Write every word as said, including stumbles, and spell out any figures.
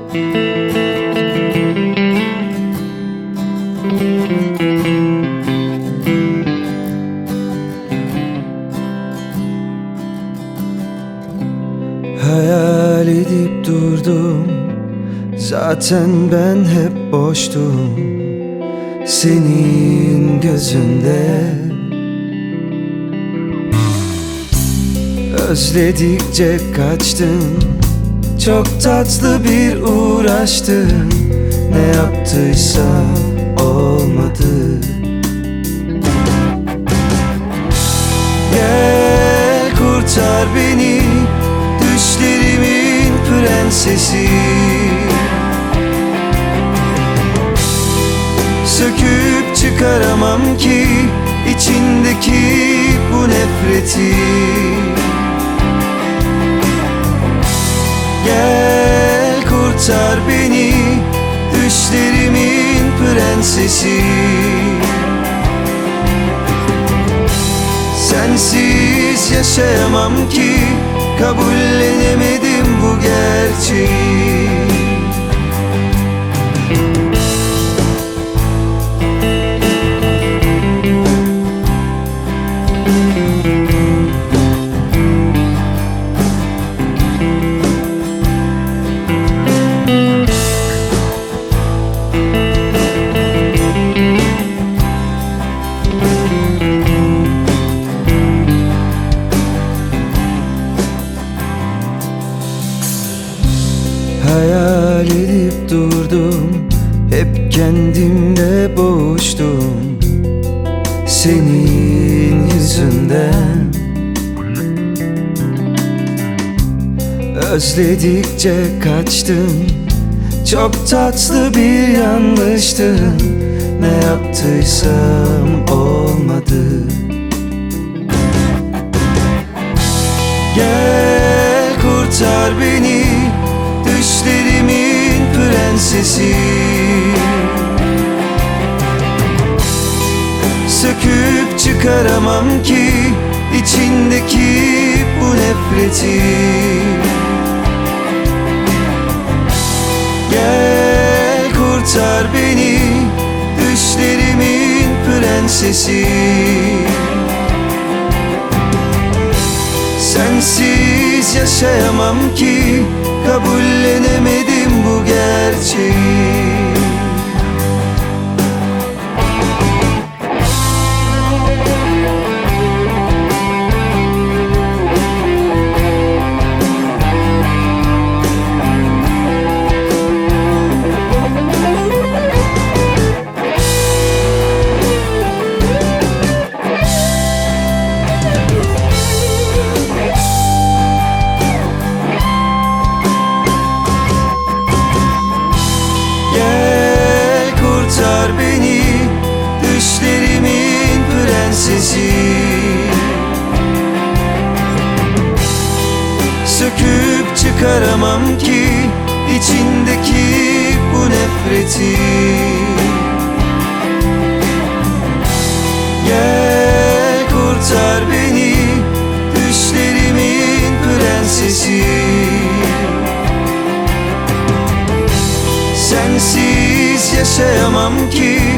Hayal edip durdum, zaten ben hep boştum senin gözünde. Özledikçe kaçtın, çok tatlı bir uğraştın. Ne yaptıysa olmadı. Gel kurtar beni, düşlerimin prensesi. Söküp çıkaramam ki içindeki bu nefreti. Gel kurtar beni, düşlerimin prensesi. Sensiz yaşayamam ki, kabullenemedim bu gerçeği. Hayal edip durdum, hep kendimle boğuştum senin yüzünden. Özledikçe kaçtın, çok tatlı bir yanlıştın. Ne yaptıysam olmadı. Gel kurtar beni, düşlerimin prensesi. Söküp çıkaramam ki içindeki bu nefreti. Gel kurtar beni, düşlerimin prensesi. Sensiz yaşayamam ki, kabullenemedim bu gerçeği. Kurtar beni, düşlerimin prensesi. Söküp çıkaramam ki içindeki bu nefreti. Gel kurtar beni, düşlerimin prensesi. Sensiz yaşayamam ki,